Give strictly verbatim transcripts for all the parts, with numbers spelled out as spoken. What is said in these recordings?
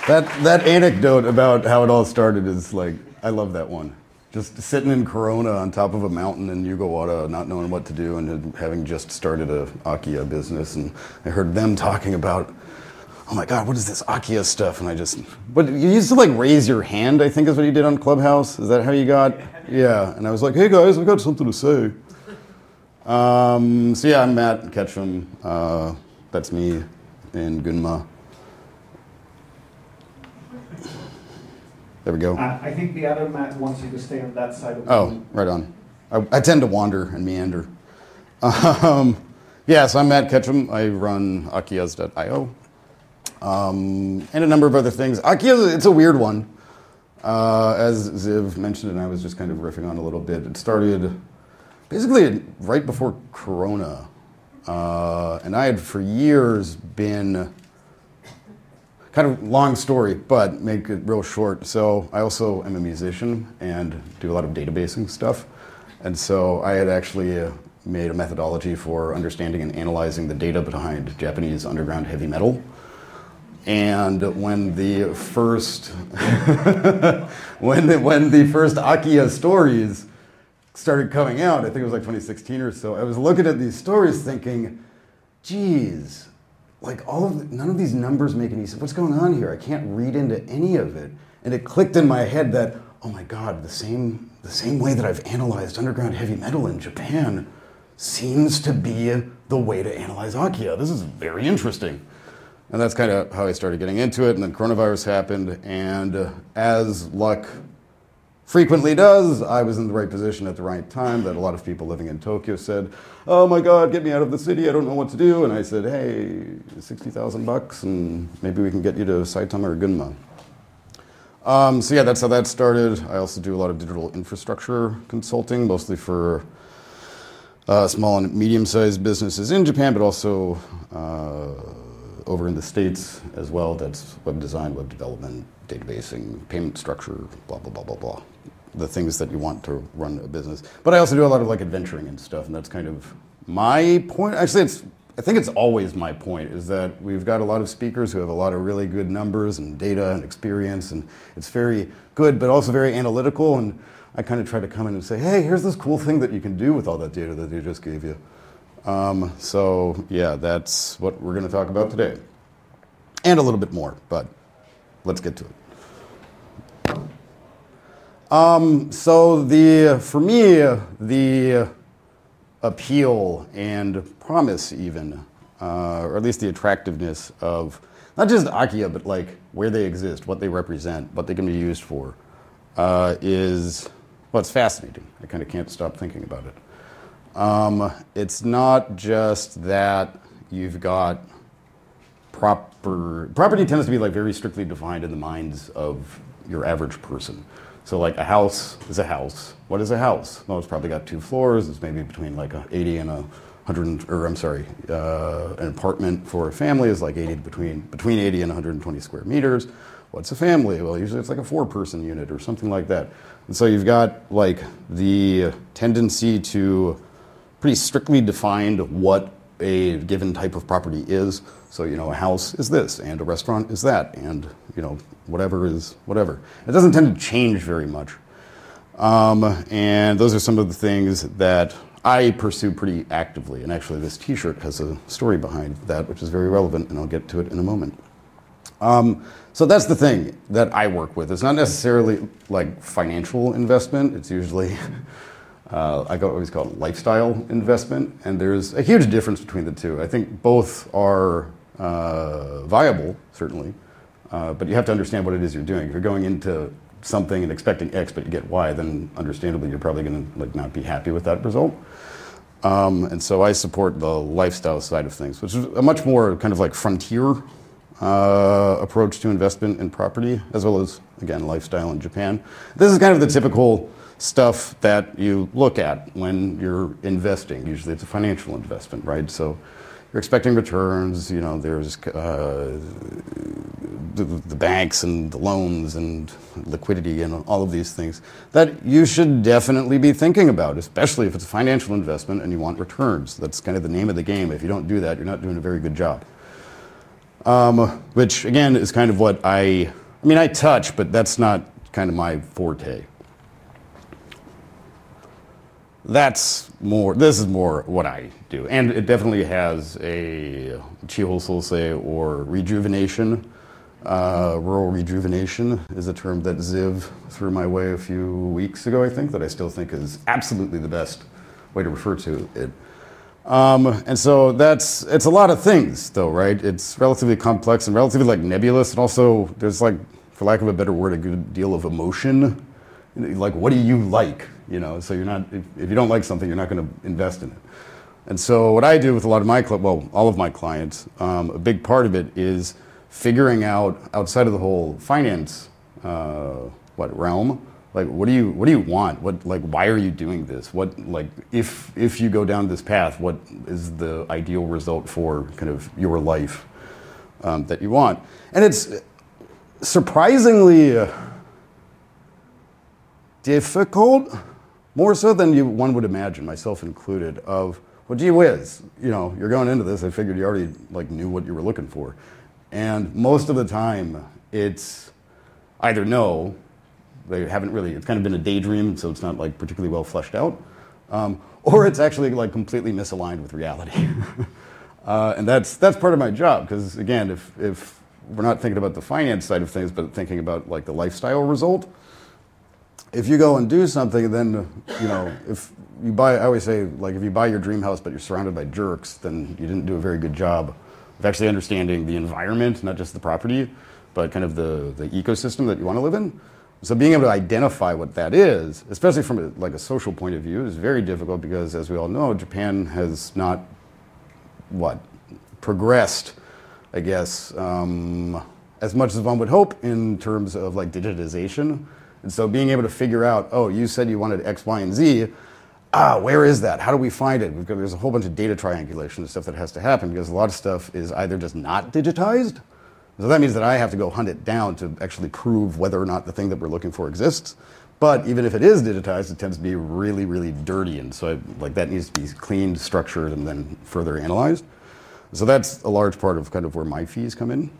That that anecdote about how it all started is like, I love that one. Just sitting in Corona on top of a mountain in Yugawata, not knowing what to do, and having just started a Akiya business, and I heard them talking about, oh my God, what is this Akiya stuff? And I just, but you used to like raise your hand, I think is what you did on Clubhouse. Is that how you got? Yeah. And I was like, hey guys, I got something to say. Um, so yeah, I'm Matt Ketchum. Uh, that's me in Gunma. There we go. Uh, I think the other Matt wants you to stay on that side of the Oh, room. right on. I, I tend to wander and meander. Um, yeah, so I'm Matt Ketchum. I run Akiyas dot io. Um, and a number of other things. Akiya, it's a weird one. Uh, as Ziv mentioned, and I was just kind of riffing on a little bit, it started basically right before Corona. Uh, and I had for years been, kind of long story, but make it real short. So I also am a musician and do a lot of databasing stuff. And so I had actually uh, made a methodology for understanding and analyzing the data behind Japanese underground heavy metal. And when the first when the, when the first Akiya stories started coming out, I think it was like twenty sixteen or so, I was looking at these stories thinking, geez, like all of the, none of these numbers make any sense. What's going on here? I can't read into any of it. And it clicked in my head that, oh my God, the same the same way that I've analyzed underground heavy metal in Japan seems to be the way to analyze Akiya. This is very interesting. And that's kind of how I started getting into it. And then coronavirus happened. And uh, as luck frequently does, I was in the right position at the right time that a lot of people living in Tokyo said, oh my God, get me out of the city. I don't know what to do. And I said, hey, sixty thousand bucks and maybe we can get you to Saitama or Gunma. Um, so yeah, that's how that started. I also do a lot of digital infrastructure consulting, mostly for uh, small and medium-sized businesses in Japan, but also uh, over in the States as well. That's web design, web development, databasing, payment structure, blah, blah, blah, blah, blah. The things that you want to run a business. But I also do a lot of like adventuring and stuff, and that's kind of my point. Actually, it's I think it's always my point, is that we've got a lot of speakers who have a lot of really good numbers and data and experience, and it's very good, but also very analytical, and I kind of try to come in and say, hey, here's this cool thing that you can do with all that data that they just gave you. Um, so, yeah, that's what we're going to talk about today. And a little bit more, but let's get to it. Um, so, the for me, the appeal and promise even, uh, or at least the attractiveness of not just Akiya, but like where they exist, what they represent, what they can be used for, uh, is, well, it's fascinating. I kind of can't stop thinking about it. Um, it's not just that you've got proper, property tends to be like very strictly defined in the minds of your average person. So like a house is a house. What is a house? Well, it's probably got two floors. It's maybe between like a eighty and a hundred, or I'm sorry, uh, an apartment for a family is like eighty between between eighty and one hundred twenty square meters. What's a family? Well, usually it's like a four-person unit or something like that. And so you've got like the tendency to pretty strictly defined what a given type of property is. So, you know, a house is this, and a restaurant is that, and, you know, whatever is whatever. It doesn't tend to change very much. Um, and those are some of the things that I pursue pretty actively. And actually, this T-shirt has a story behind that, which is very relevant, and I'll get to it in a moment. Um, so that's the thing that I work with. It's not necessarily like financial investment. It's usually... Uh, I always call it lifestyle investment, and there's a huge difference between the two. I think both are uh, viable, certainly, uh, but you have to understand what it is you're doing. If you're going into something and expecting X, but you get Y, then understandably you're probably going to like not be happy with that result. Um, and so I support the lifestyle side of things, which is a much more kind of like frontier uh, approach to investment in property, as well as, again, lifestyle in Japan. This is kind of the typical stuff that you look at when you're investing. Usually it's a financial investment, right? So you're expecting returns, you know, there's uh, the, the banks and the loans and liquidity and all of these things that you should definitely be thinking about, especially if it's a financial investment and you want returns. That's kind of the name of the game. If you don't do that, you're not doing a very good job. um, which again is kind of what I, I mean, I touch, but that's not kind of my forte. That's more, this is more what I do. And it definitely has a Chiholsolse or rejuvenation. Uh, rural rejuvenation is a term that Ziv threw my way a few weeks ago, I think, that I still think is absolutely the best way to refer to it. Um, and so that's, it's a lot of things though, right? It's relatively complex and relatively like nebulous. And also there's like, for lack of a better word, a good deal of emotion. Like, what do you like? You know, so you're not, if, if you don't like something, you're not going to invest in it. And so what I do with a lot of my, well, all of my clients, um, a big part of it is figuring out outside of the whole finance, uh, what realm, like, what do you, what do you want? What, like, why are you doing this? What, like, if, if you go down this path, what is the ideal result for kind of your life, um, that you want? And it's surprisingly uh, difficult, more so than you, one would imagine, myself included, of, well, gee whiz, you know, you're going into this, I figured you already, like, knew what you were looking for. And most of the time, it's either no, they haven't really, it's kind of been a daydream, so it's not like particularly well fleshed out, um, or it's actually like completely misaligned with reality. uh, and that's that's part of my job, because again, if, if we're not thinking about the finance side of things, but thinking about like the lifestyle result, if you go and do something, then, you know, if you buy, I always say, like, if you buy your dream house, but you're surrounded by jerks, then you didn't do a very good job of actually understanding the environment, not just the property, but kind of the, the ecosystem that you want to live in. So being able to identify what that is, especially from a, like a social point of view, is very difficult because, as we all know, Japan has not, what, progressed, I guess, um, as much as one would hope in terms of like digitization. And so being able to figure out, oh, you said you wanted X, Y, and Z, ah, where is that? How do we find it? We've got, there's a whole bunch of data triangulation and stuff that has to happen because a lot of stuff is either just not digitized. So that means that I have to go hunt it down to actually prove whether or not the thing that we're looking for exists. But even if it is digitized, it tends to be really, really dirty. And so I, like that needs to be cleaned, structured, and then further analyzed. So that's a large part of kind of where my fees come in.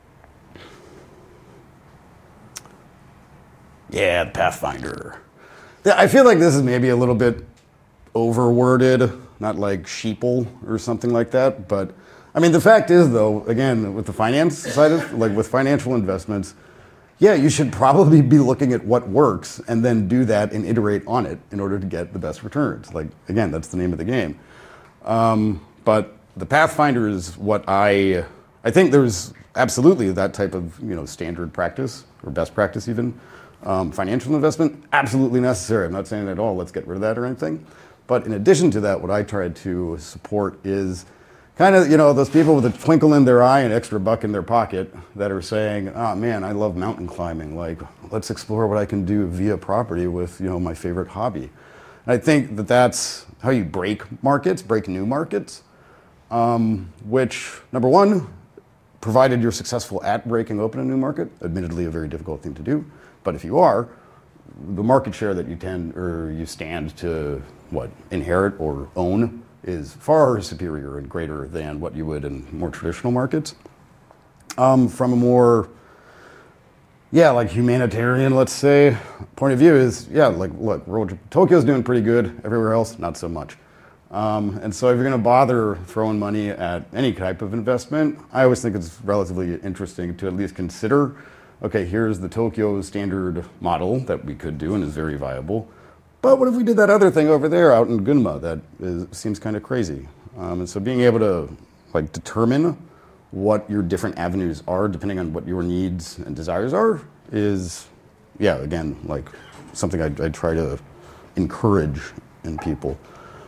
Yeah, the Pathfinder. I feel like this is maybe a little bit overworded, not like sheeple or something like that. But I mean, the fact is, though, again, with the finance side of, like with financial investments, yeah, you should probably be looking at what works and then do that and iterate on it in order to get the best returns. Like, again, that's the name of the game. Um, but the Pathfinder is what I, I think there's absolutely that type of, you know, standard practice or best practice even. Um, financial investment, absolutely necessary. I'm not saying at all, let's get rid of that or anything. But in addition to that, what I try to support is kind of, you know, those people with a twinkle in their eye and extra buck in their pocket that are saying, oh man, I love mountain climbing. Like, let's explore what I can do via property with, you know, my favorite hobby. And I think that that's how you break markets, break new markets, um, which, number one, provided you're successful at breaking open a new market, admittedly a very difficult thing to do. But if you are, the market share that you tend or you stand to what inherit or own is far superior and greater than what you would in more traditional markets. Um, from a more, yeah, like humanitarian, let's say, point of view is, yeah, like look, Tokyo's doing pretty good. Everywhere else, not so much. Um, and so if you're going to bother throwing money at any type of investment, I always think it's relatively interesting to at least consider, okay, here's the Tokyo standard model that we could do and is very viable. But what if we did that other thing over there out in Gunma that is, seems kind of crazy? Um, and so being able to like determine what your different avenues are depending on what your needs and desires are is, yeah, again, like something I, I try to encourage in people.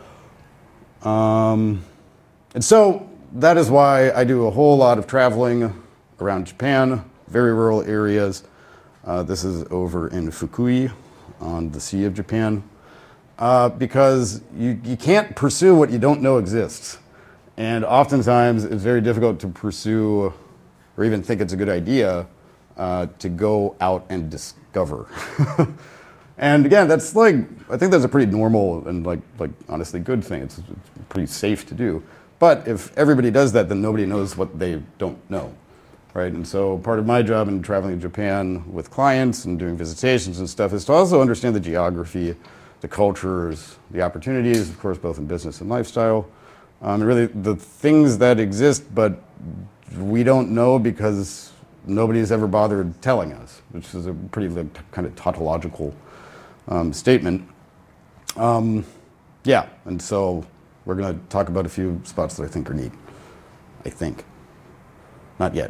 Um, and so that is why I do a whole lot of traveling around Japan, very rural areas. Uh, this is over in Fukui on the Sea of Japan, uh, because you, you can't pursue what you don't know exists. And oftentimes it's very difficult to pursue or even think it's a good idea uh, to go out and discover. And again, that's like, I think that's a pretty normal and like, like honestly good thing. It's, it's pretty safe to do. But if everybody does that, then nobody knows what they don't know. right? And so part of my job in traveling to Japan with clients and doing visitations and stuff is to also understand the geography, the cultures, the opportunities, of course, both in business and lifestyle, um, and really the things that exist, but we don't know because nobody's ever bothered telling us, which is a pretty like, kind of tautological um, statement. Um, yeah, and so we're going to talk about a few spots that I think are neat. I think. Not yet.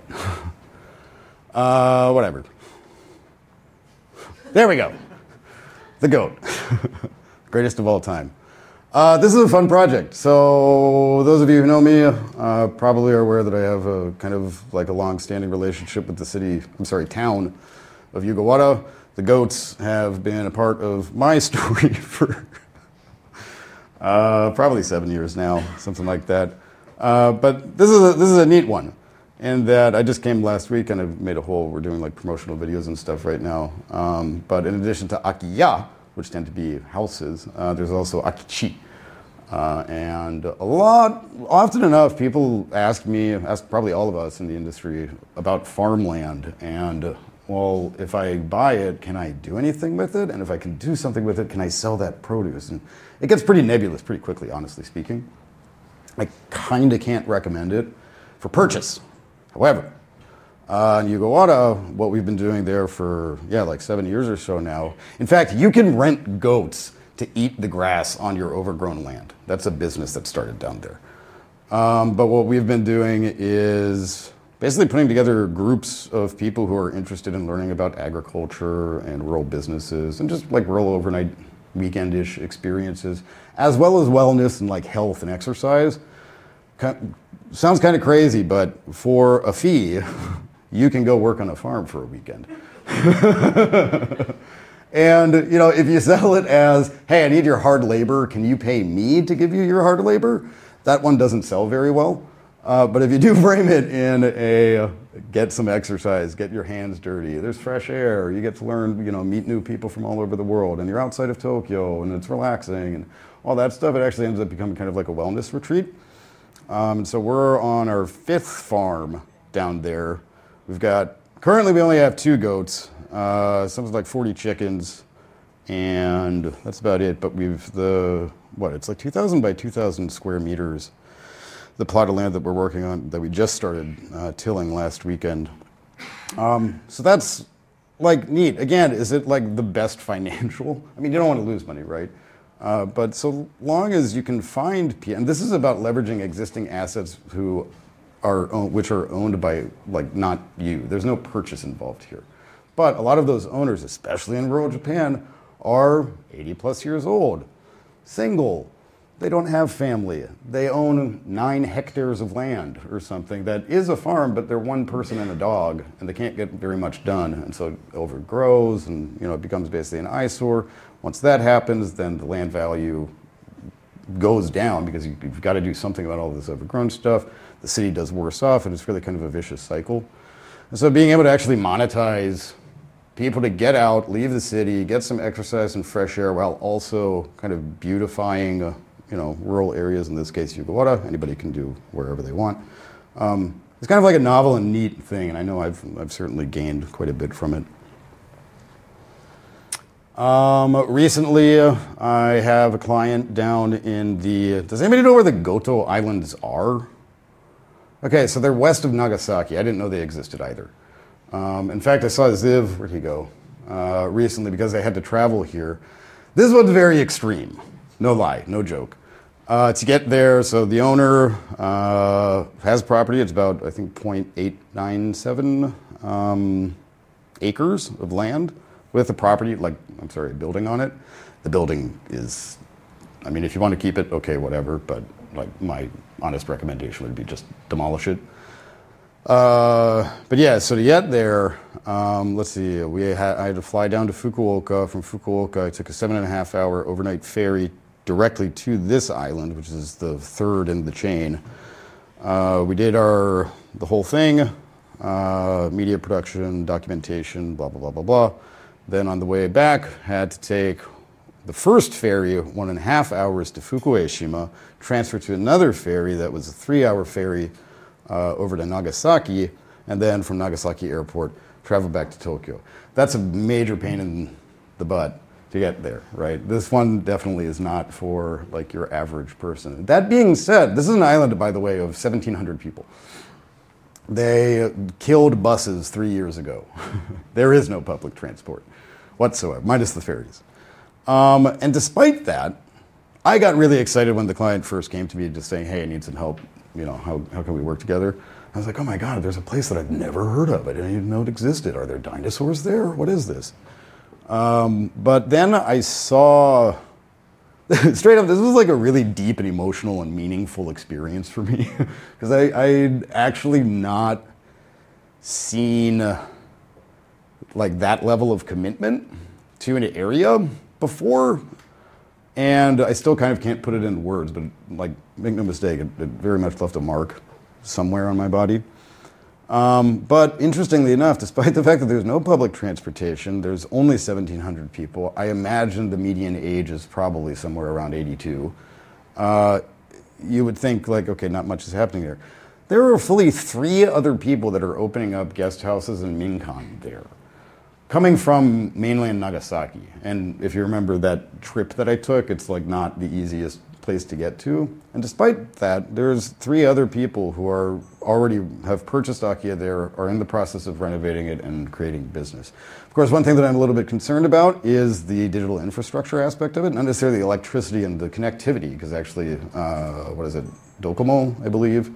uh, whatever. There we go. The goat. Greatest of all time. Uh, this is a fun project. So those of you who know me uh, probably are aware that I have a kind of like a long-standing relationship with the city, I'm sorry, town of Yugawara. The goats have been a part of my story for uh, probably seven years now, something like that. Uh, but this is a, this is a neat one, in that I just came last week and I've made a whole, we're doing like promotional videos and stuff right now. Um, but in addition to Akiya, which tend to be houses, uh, there's also Akichi. Uh, and a lot, often enough, people ask me, ask probably all of us in the industry about farmland. And, well, if I buy it, can I do anything with it? And if I can do something with it, can I sell that produce? And it gets pretty nebulous pretty quickly, honestly speaking. I kind of can't recommend it for purchase. However, uh, in Yugawara, what we've been doing there for, yeah, like seven years or so now, in fact, you can rent goats to eat the grass on your overgrown land. That's a business that started down there. Um, but what we've been doing is basically putting together groups of people who are interested in learning about agriculture and rural businesses and just like rural overnight weekendish experiences, as well as wellness and like health and exercise. Sounds kind of crazy, but for a fee, you can go work on a farm for a weekend. And, you know, if you sell it as, hey, I need your hard labor, can you pay me to give you your hard labor? That one doesn't sell very well. Uh, but if you do frame it in a uh, get some exercise, get your hands dirty, there's fresh air, you get to learn, you know, meet new people from all over the world, and you're outside of Tokyo, and it's relaxing, and all that stuff, it actually ends up becoming kind of like a wellness retreat. Um, so we're on our fifth farm down there. We've got, currently we only have two goats, uh, something like forty chickens, and that's about it. But we've the, what, it's like two thousand by two thousand square meters, the plot of land that we're working on, that we just started uh, tilling last weekend. Um, so that's like neat. Again, is it like the best financial? I mean, you don't want to lose money, right? Uh, but so long as you can find, and this is about leveraging existing assets who are own, which are owned by like not you. There's no purchase involved here. But a lot of those owners, especially in rural Japan, are eighty plus years old, single. They don't have family. They own nine hectares of land or something that is a farm, but they're one person and a dog, and they can't get very much done. And so it overgrows, and you know it becomes basically an eyesore. Once that happens, then the land value goes down because you've got to do something about all this overgrown stuff. The city does worse off, and it's really kind of a vicious cycle. And so being able to actually monetize people to get out, leave the city, get some exercise and fresh air while also kind of beautifying, uh, you know, rural areas, in this case, Yugawara. Anybody can do wherever they want. Um, it's kind of like a novel and neat thing, and I know I've, I've certainly gained quite a bit from it. Um, recently, uh, I have a client down in the, does anybody know where the Goto Islands are? Okay, so they're west of Nagasaki. I didn't know they existed either. Um, in fact, I saw Ziv, where'd he go, uh, recently because I had to travel here. This one's very extreme. No lie, no joke. Uh, to get there, so the owner uh, has property. It's about, I think, zero point eight nine seven um, acres of land with a property, like, I'm sorry, a building on it. The building is, I mean, if you want to keep it, okay, whatever, but like my honest recommendation would be just demolish it. Uh, but yeah, so to get there, um, let's see, we had, I had to fly down to Fukuoka. From Fukuoka, I took a seven and a half hour overnight ferry directly to this island, which is the third in the chain. Uh, we did our, the whole thing, uh, media production, documentation, blah, blah, blah, blah, blah. Then on the way back, had to take the first ferry, one and a half hours to Fukueshima, transfer to another ferry that was a three hour ferry uh, over to Nagasaki, and then from Nagasaki Airport, travel back to Tokyo. That's a major pain in the butt to get there, right? This one definitely is not for like your average person. That being said, this is an island, by the way, of seventeen hundred people. They killed buses three years ago. There is no public transport whatsoever, minus the ferries. Um, and despite that, I got really excited when the client first came to me just saying, hey, I need some help. You know, how, how can we work together? I was like, oh my God, there's a place that I've never heard of. I didn't even know it existed. Are there dinosaurs there? What is this? Um, but then I saw, straight up, this was like a really deep and emotional and meaningful experience for me. Because I I'd actually not seen uh, like that level of commitment to an area before. And I still kind of can't put it into words, but like, make no mistake, it, it very much left a mark somewhere on my body. Um, but interestingly enough, despite the fact that there's no public transportation, there's only seventeen hundred people. I imagine the median age is probably somewhere around eighty-two. Uh, you would think like, okay, not much is happening there. There are fully three other people that are opening up guest houses in Minkan there, coming from mainland Nagasaki. And if you remember that trip that I took, it's like not the easiest place to get to. And despite that, there's three other people who are already have purchased Akiya there, are in the process of renovating it and creating business. Of course, one thing that I'm a little bit concerned about is the digital infrastructure aspect of it, not necessarily the electricity and the connectivity, because actually, uh, what is it, Docomo, I believe,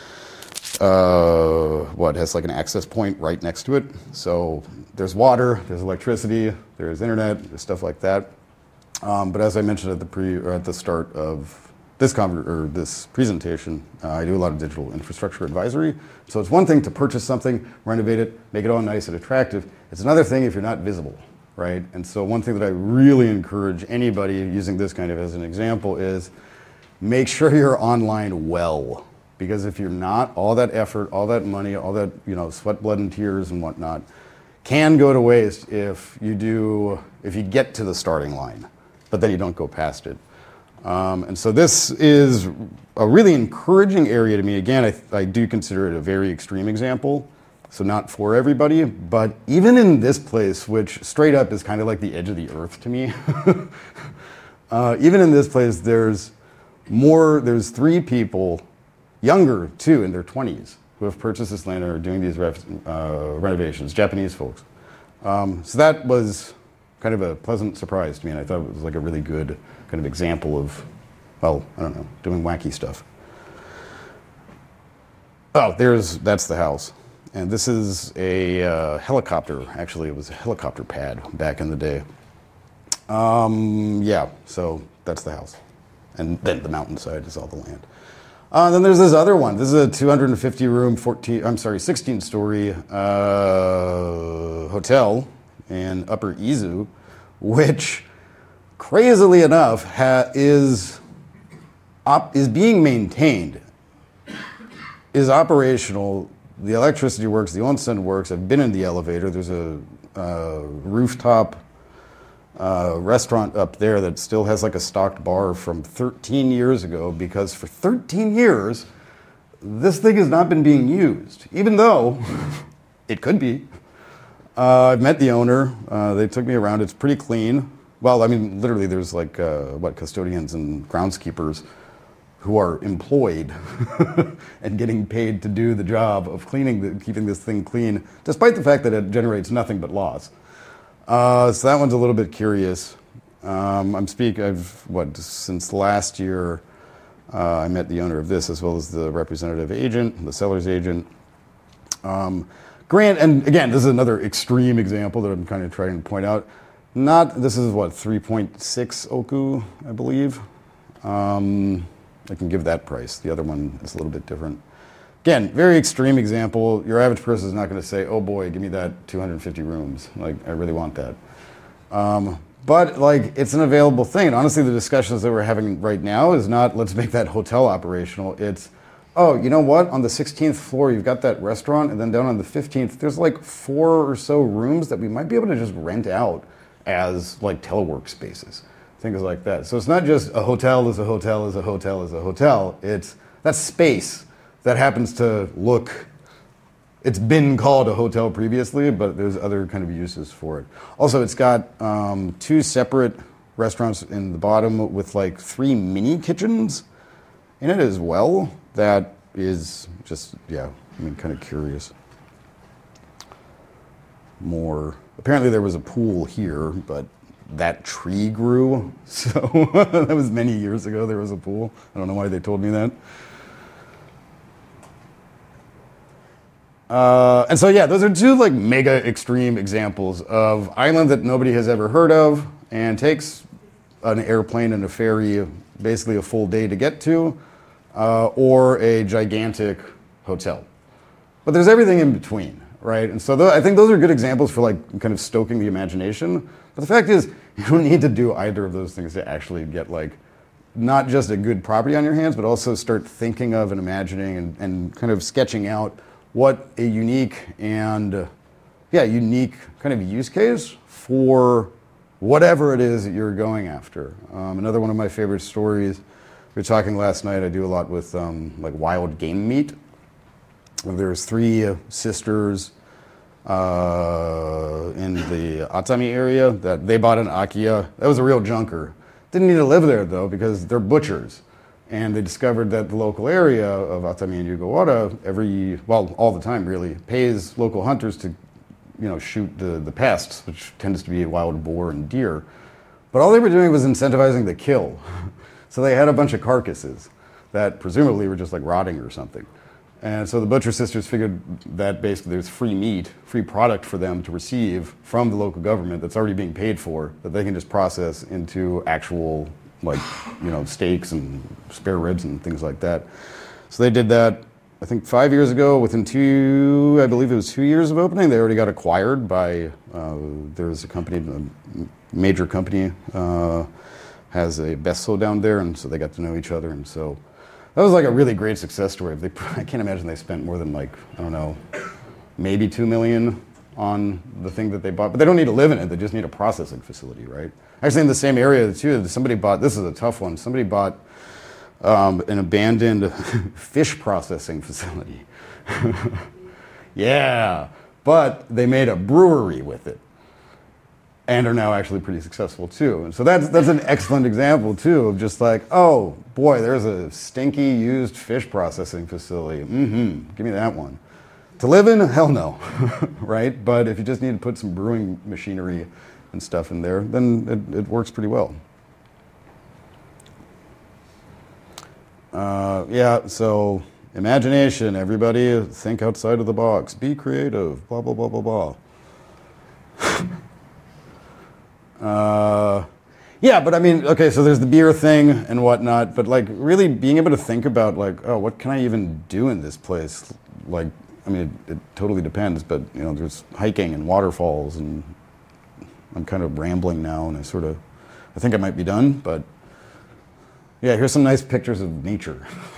uh, what, has like an access point right next to it. So there's water, there's electricity, there's internet, there's stuff like that. Um, but as I mentioned at the pre or at the start of this conver- or this presentation, uh, I do a lot of digital infrastructure advisory. So it's one thing to purchase something, renovate it, make it all nice and attractive. It's another thing if you're not visible, right? And so one thing that I really encourage anybody using this kind of as an example is make sure you're online well. Because if you're not, all that effort, all that money, all that, you know, sweat, blood, and tears and whatnot can go to waste if you do, if you get to the starting line, but then you don't go past it. Um, and so this is a really encouraging area to me. Again, I, I do consider it a very extreme example, so not for everybody, but even in this place, which straight up is kind of like the edge of the earth to me, uh, even in this place, there's more, there's three people, younger too, in their twenties, who have purchased this land and are doing these ref, uh, renovations, Japanese folks. Um, so that was kind of a pleasant surprise to me, and I thought it was like a really good kind of example of, well, I don't know, doing wacky stuff. Oh, there's, that's the house. And this is a uh, helicopter. Actually, it was a helicopter pad back in the day. Um, yeah, so that's the house. And then the mountainside is all the land. Uh, then there's this other one. This is a two hundred fifty room, fourteen, I'm sorry, sixteen story uh, hotel in Upper Izu, which, crazily enough, ha- is op- is being maintained, is operational. The electricity works, the onsen works. I've been in the elevator. There's a uh, rooftop uh, restaurant up there that still has like a stocked bar from thirteen years ago, because for thirteen years, this thing has not been being used, even though it could be. Uh, I've met the owner. Uh, they took me around. It's pretty clean. Well, I mean, literally, there's like, uh, what, custodians and groundskeepers who are employed and getting paid to do the job of cleaning, the, keeping this thing clean, despite the fact that it generates nothing but loss. Uh, so that one's a little bit curious. Um, I'm speak. I've what since last year. Uh, I met the owner of this as well as the representative agent, the seller's agent. Um, Grant, and again, this is another extreme example that I'm kind of trying to point out. Not this is what three point six oku, I believe. Um, I can give that price. The other one is a little bit different. Again, very extreme example. Your average person is not going to say, oh boy, give me that two hundred fifty rooms. Like, I really want that. Um, but, like, it's an available thing. And honestly, the discussions that we're having right now is not, let's make that hotel operational. It's, oh, you know what? On the sixteenth floor, you've got that restaurant. And then down on the fifteenth, there's like four or so rooms that we might be able to just rent out as, like, telework spaces. Things like that. So it's not just a hotel is a hotel is a hotel is a hotel. It's that space that happens to look it's been called a hotel previously, but there's other kind of uses for it. Also, it's got um, two separate restaurants in the bottom with like three mini kitchens in it as well. That is just, yeah, I mean, kind of curious. More, apparently there was a pool here, but that tree grew, so that was many years ago there was a pool. I don't know why they told me that. Uh, and so yeah, those are two like mega extreme examples of island that nobody has ever heard of and takes an airplane and a ferry basically a full day to get to, uh, or a gigantic hotel. But there's everything in between, right? And so th- I think those are good examples for like kind of stoking the imagination. But the fact is, you don't need to do either of those things to actually get like not just a good property on your hands, but also start thinking of and imagining and, and kind of sketching out what a unique and uh, yeah, unique kind of use case for whatever it is that you're going after. Um, another one of my favorite stories, we were talking last night, I do a lot with um, like wild game meat. There's three uh, sisters uh, in the Atami area that they bought an Akiya. That was a real junker. Didn't need to live there though because they're butchers. And they discovered that the local area of Atami and Yugawara every, well, all the time really, pays local hunters to you know, shoot the, the pests, which tends to be wild boar and deer. But all they were doing was incentivizing the kill. So they had a bunch of carcasses that presumably were just like rotting or something. And so the Butcher Sisters figured that basically there's free meat, free product for them to receive from the local government that's already being paid for, that they can just process into actual, like, you know, steaks and spare ribs and things like that. So they did that, I think five years ago. Within two, I believe it was two years of opening, they already got acquired by, uh, there's a company, a major company, uh, has a Besso down there, and so they got to know each other, and so that was like a really great success story. They, I can't imagine they spent more than like, I don't know, maybe two million on the thing that they bought, but they don't need to live in it, they just need a processing facility, right? Actually in the same area too, somebody bought, this is a tough one, somebody bought um, an abandoned fish processing facility. Yeah, but they made a brewery with it and are now actually pretty successful too. And so that's that's an excellent example too of just like, oh boy, there's a stinky used fish processing facility. Mm-hmm, give me that one. To live in, hell no, right? But if you just need to put some brewing machinery and stuff in there, then it, it works pretty well. Uh, yeah, so imagination, everybody think outside of the box, be creative, blah, blah, blah, blah, blah. Uh, yeah, but I mean, okay, so there's the beer thing and whatnot, but like really being able to think about like, oh, what can I even do in this place? Like, I mean, it, it totally depends, but you know, there's hiking and waterfalls, and I'm kind of rambling now, and I sort of, I think I might be done, but yeah, here's some nice pictures of nature.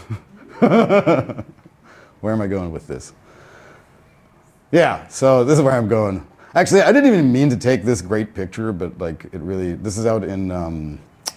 Where am I going with this? Yeah, so this is where I'm going. Actually, I didn't even mean to take this great picture, but like it really, this is out in um,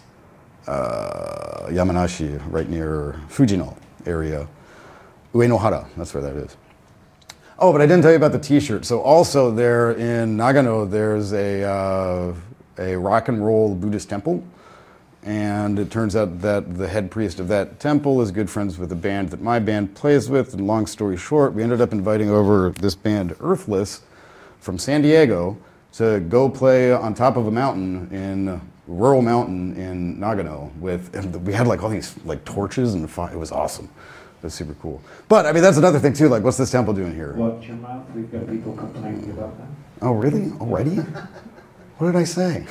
uh, Yamanashi, right near Fujino area. Uenohara, that's where that is. Oh, but I didn't tell you about the t-shirt. So also there in Nagano, there's a, uh, a rock and roll Buddhist temple. And it turns out that the head priest of that temple is good friends with the band that my band plays with. And long story short, we ended up inviting over this band Earthless from San Diego to go play on top of a mountain in rural mountain in Nagano with, and we had like all these like torches and fire. It was awesome. It was super cool. But I mean, that's another thing too. Like, what's this temple doing here? Watch your mouth. We've got people complaining about that. Oh, really? Already? What did I say?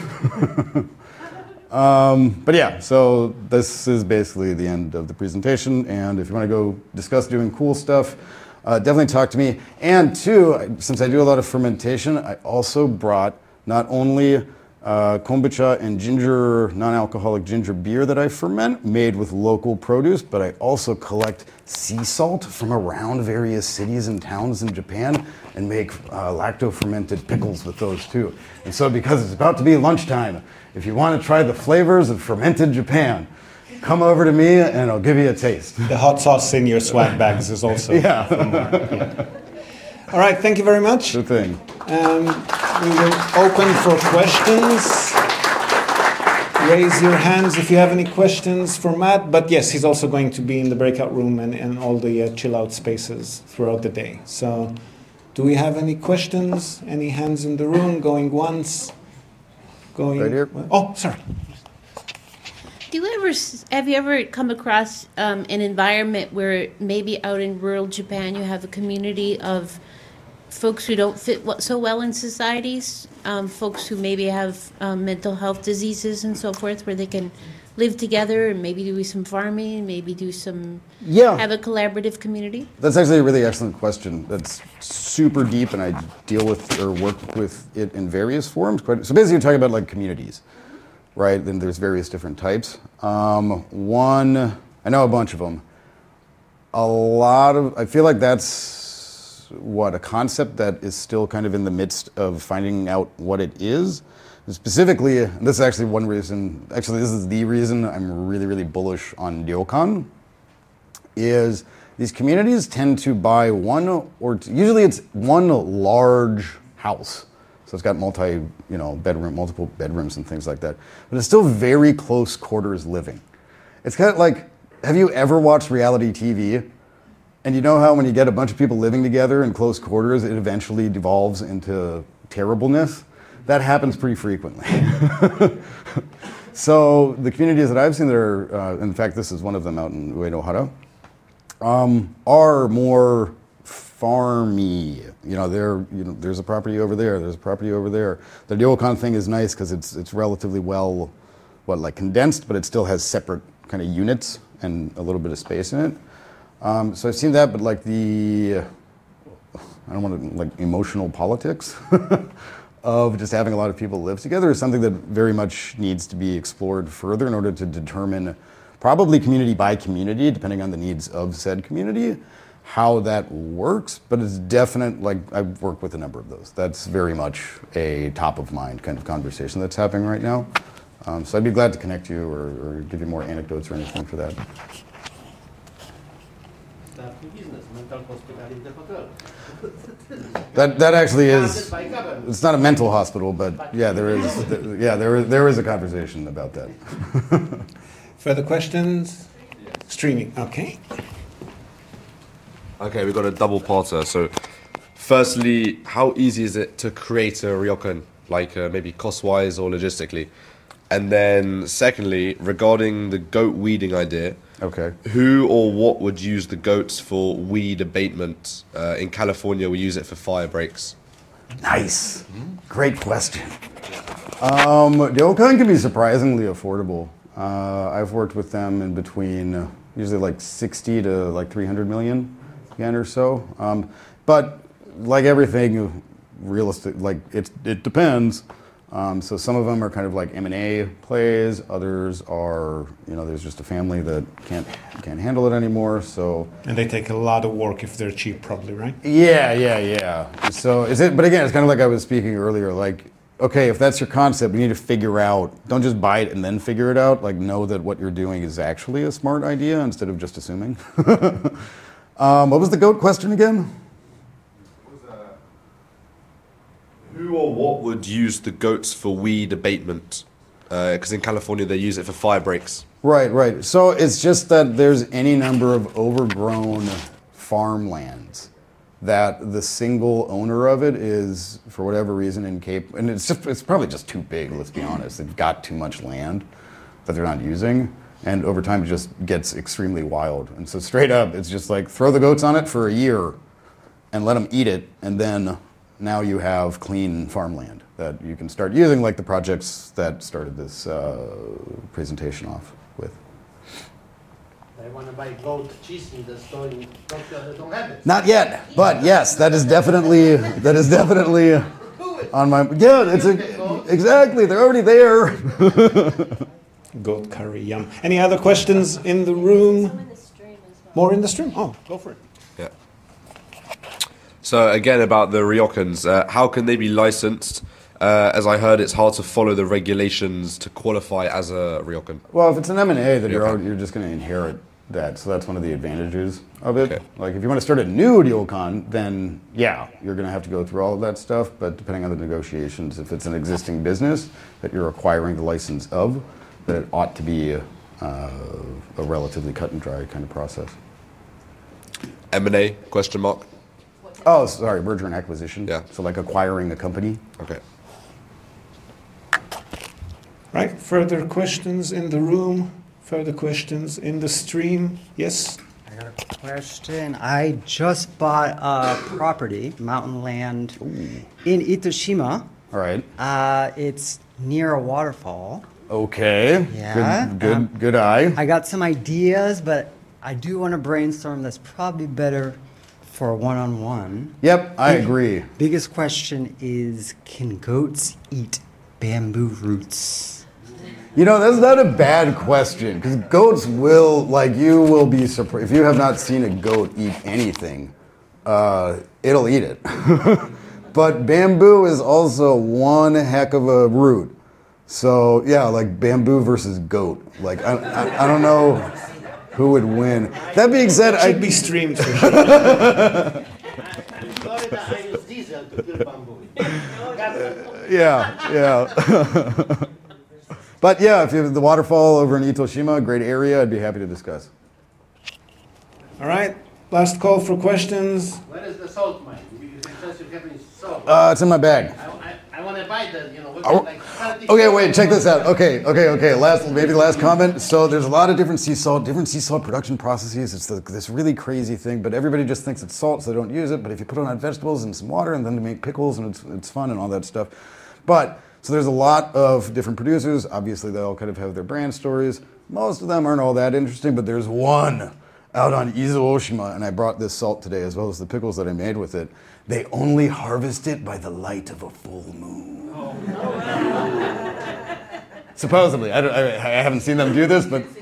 um, but yeah, so this is basically the end of the presentation. And if you want to go discuss doing cool stuff, Uh, definitely talk to me. And two, since I do a lot of fermentation, I also brought not only uh, kombucha and ginger, non-alcoholic ginger beer that I ferment, made with local produce, but I also collect sea salt from around various cities and towns in Japan and make uh, lacto-fermented pickles with those too. And so because it's about to be lunchtime, if you want to try the flavors of fermented Japan, come over to me and I'll give you a taste. The hot sauce in your swag bags is also. Yeah. yeah. All right, thank you very much. Good thing. Um, we will open for questions. Raise your hands if you have any questions for Matt. But yes, he's also going to be in the breakout room and, and all the uh, chill out spaces throughout the day. So do we have any questions? Any hands in the room? Going once? Going Right here. Oh, sorry. Do you ever s- have you ever come across um, an environment where maybe out in rural Japan you have a community of folks who don't fit w- so well in societies, um, folks who maybe have um, mental health diseases and so forth, where they can live together and maybe do some farming, maybe do some Yeah. have a collaborative community? That's actually a really excellent question. That's super deep, and I deal with or work with it in various forms. Quite- So basically, you're talking about like communities, right? Then there's various different types. Um, one, I know a bunch of them. A lot of, I feel like that's what a concept that is still kind of in the midst of finding out what it is. Specifically, and this is actually one reason. Actually, this is the reason I'm really, really bullish on ryokan. Is these communities tend to buy one or two, usually it's one large house. So it's got multi, you know, bedroom, multiple bedrooms and things like that. But it's still very close quarters living. It's kind of like, have you ever watched reality T V? And you know how when you get a bunch of people living together in close quarters, it eventually devolves into terribleness? That happens pretty frequently. So the communities that I've seen that are, uh, in fact, this is one of them out in Uenohara, um, are more farmy. You know, there, you know, there's a property over there, there's a property over there. The ryokan thing is nice because it's it's relatively well, what, like condensed, but it still has separate kind of units and a little bit of space in it. Um, so I've seen that, but like the, I don't want to, like emotional politics of just having a lot of people live together is something that very much needs to be explored further in order to determine, probably community by community, depending on the needs of said community, how that works. But it's definite, like I've worked with a number of those. That's very much a top of mind kind of conversation that's happening right now. Um, so I'd be glad to connect you or, or give you more anecdotes or anything for that. That that actually is. It's not a mental hospital, but yeah, there is. Yeah, there is there is a conversation about that. Further questions? Streaming. Okay. Okay, we've got a double parter. So, firstly, how easy is it to create a ryokan, like uh, maybe cost-wise or logistically? And then, secondly, regarding the goat weeding idea, Okay. who or what would use the goats for weed abatement? Uh, in California, we use it for fire breaks. Nice. Great question. Um, ryokan can be surprisingly affordable. Uh, I've worked with them in between uh, usually like sixty to like three hundred million yen or so. Um, but like everything, realistic, like it it depends. Um, so some of them are kind of like M and A plays. Others are, you know, there's just a family that can't can't handle it anymore. So And they take a lot of work if they're cheap, probably, right? yeah, yeah, yeah. So is it? But again, it's kind of like I was speaking earlier. Like, okay, if that's your concept, you need to figure out. Don't just buy it and then figure it out. Like, know that what you're doing is actually a smart idea instead of just assuming. um, what was the goat question again? Who or what would use the goats for weed abatement? Because in California, they use it for fire breaks. Right, right. So it's just that there's any number of overgrown farmlands that the single owner of it is, for whatever reason, incapable. And it's just, it's probably just too big, let's be honest. They've got too much land that they're not using. And over time, it just gets extremely wild. And so straight up, it's just like throw the goats on it for a year and let them eat it. And then now you have clean farmland that you can start using, like the projects that started this uh, presentation off with. I want to buy goat cheese in the store in Tokyo. They don't have it. Not yet, but yes, that is definitely that is definitely on my yeah. It's a, exactly. They're already there. Goat curry, yum. Any other questions in the room? Some in the stream as well. More in the stream? Oh, go for it. Yeah. So again, about the ryokans, uh, how can they be licensed? Uh, as I heard, it's hard to follow the regulations to qualify as a ryokan. Well, if it's an M and A, then you're Yeah. already, you're just going to inherit that. So that's one of the advantages of it. Okay. Like if you want to start a new ryokan, then yeah, you're going to have to go through all of that stuff. But depending on the negotiations, if it's an existing business that you're acquiring the license of, that it ought to be a, uh, a relatively cut and dry kind of process. M and A, question mark? Oh, sorry, merger and acquisition. Yeah. So like acquiring a company. Okay. Right. Further questions in the room? Further questions in the stream? Yes? I got a question. I just bought a property, mountain land, in Itoshima. All right. Uh, it's near a waterfall. Okay. Yeah. Good. Good, Um, good eye. I got some ideas, but I do want to brainstorm. That's probably better for a one-on-one. Yep, I agree. Biggest question is, can goats eat bamboo roots? You know, that's not a bad question because goats will, like, you will be surprised. If you have not seen a goat eat anything, uh, it'll eat it. But bamboo is also one heck of a root. So, yeah, like bamboo versus goat. Like, I, I, I don't know who would win. That being said, Should I be streamed for sure. In Florida, I use diesel to kill bamboo. yeah, yeah. But yeah, if you have the waterfall over in Itoshima, great area, I'd be happy to discuss. All right. Last call for questions. Where is the salt mine? Because you have any salt. Uh, it's in my bag. I, I, I want to buy that, you know, what's Oh, it like thirty okay, wait, check this out. Okay, okay, okay. Last, maybe the last comment. So there's a lot of different sea salt, different sea salt production processes. It's the, this really crazy thing, but everybody just thinks it's salt, so they don't use it. But if you put it on vegetables and some water, and then to make pickles, and it's it's fun and all that stuff. But so there's a lot of different producers. Obviously, they all kind of have their brand stories. Most of them aren't all that interesting, but there's one out on Izu Oshima, and I brought this salt today as well as the pickles that I made with it. They only harvest it by the light of a full moon. Supposedly, I, don't, I, I haven't seen them do this, but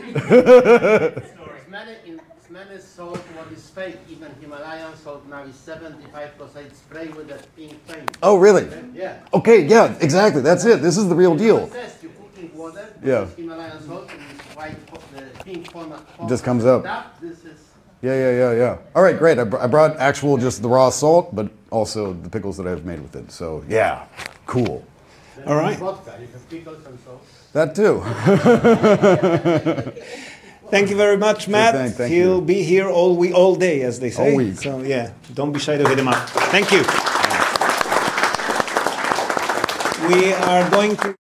Smelly salt, what is fake, even Himalayan salt now is seventy-five percent spray with that pink paint. oh really? Yeah. Okay, yeah, exactly. That's it. This is the real deal. It says you put in water, Yeah. Himalayan salt, and this white, the pink format. Just comes up. That, this is Yeah, yeah, yeah, yeah. All right, great. I, br- I brought actual just the raw salt, but also the pickles that I've made with it. So yeah, cool. All right. vodka, you have pickles and salt. That too. Thank you very much, Matt. thank- thank He'll you. be here all week, all day, as they say. All week. So yeah, don't be shy to hit him up. Thank you. We are going to.